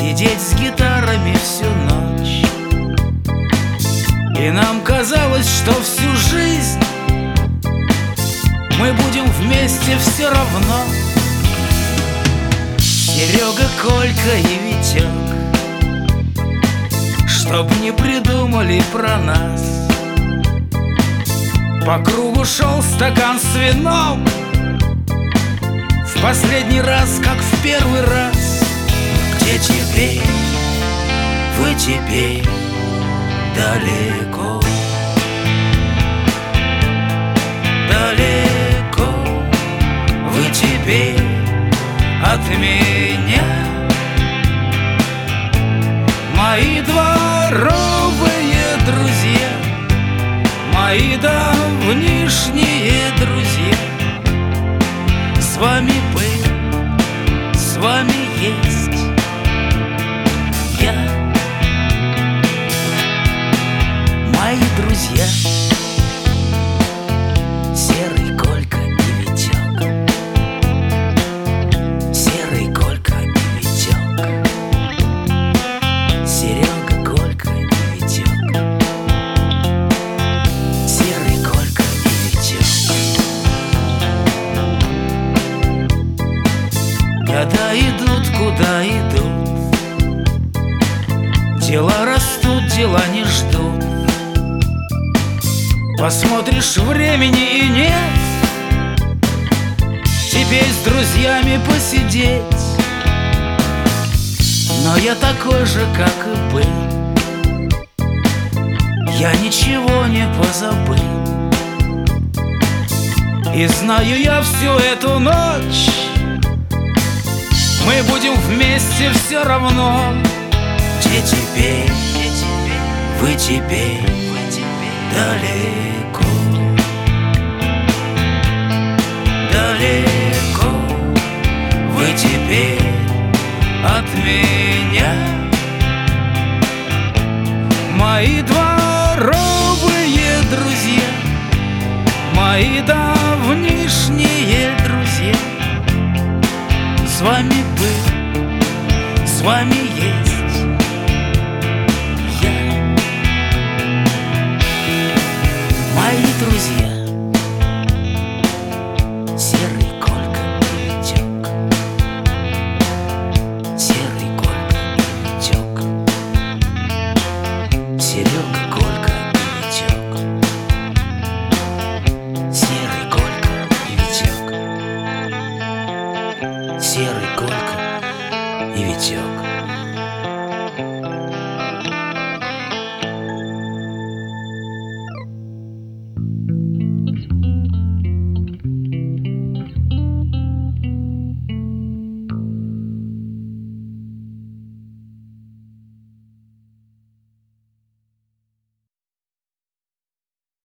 сидеть с гитарами всю ночь. И нам казалось, что всю жизнь мы будем вместе все равно. Серега, Колька и Витек, чтоб не придумали про нас. По кругу шел стакан с вином, в последний раз, как в первый раз. Где теперь, вы теперь далеко, далеко, вы теперь от меня. Мои дворовые друзья, мои давнишние друзья, с вами был, с вами есть я. Мои друзья, Серый, Колька и Витек, Серый, Колька и Витек, Серега, Колька и Витек, Серый, Колька и Витек. Года идут, куда идут, дела растут, дела не ждут. Посмотришь, времени и нет, теперь с друзьями посидеть. Но я такой же, как и был, я ничего не позабыл. И знаю я всю эту ночь, мы будем вместе все равно. Где теперь, вы теперь далеко, далеко, вы теперь от меня. Мои дворовые друзья, мои давнишние друзья, с вами был, с вами есть